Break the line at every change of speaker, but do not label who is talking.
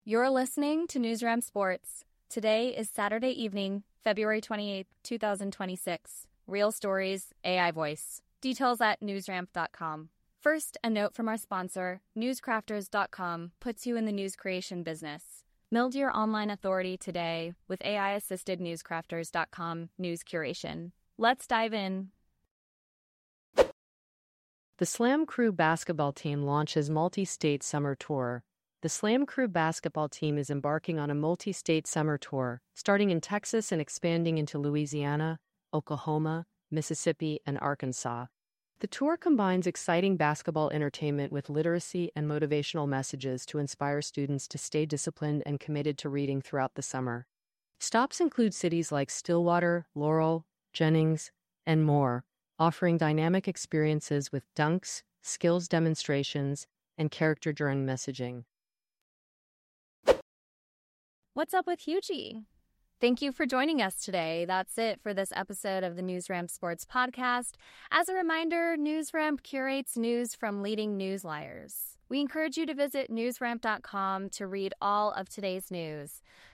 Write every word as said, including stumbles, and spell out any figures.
You're listening to NewsRamp Sports. Today is Saturday evening, February twenty-eighth, twenty twenty-six. Real stories, A I voice. Details at newsramp dot com. First, a note from our sponsor, newscrafters dot com puts you in the news creation business. Build your online authority today with A I-assisted newscrafters dot com news curation. Let's dive in.
The Slam Crew basketball team launches multi-state summer tour. The Slam Crew basketball team is embarking on a multi-state summer tour, starting in Texas and expanding into Louisiana, Oklahoma, Mississippi, and Arkansas. The tour combines exciting basketball entertainment with literacy and motivational messages to inspire students to stay disciplined and committed to reading throughout the summer. Stops include cities like Stillwater, Laurel, Jennings, and more, offering dynamic experiences with dunks, skills demonstrations, and character-driven messaging.
What's up with Hugie? Thank you for joining us today. That's it for this episode of the NewsRamp Sports Podcast. As a reminder, NewsRamp curates news from leading news liars. We encourage you to visit newsramp dot com to read all of today's news.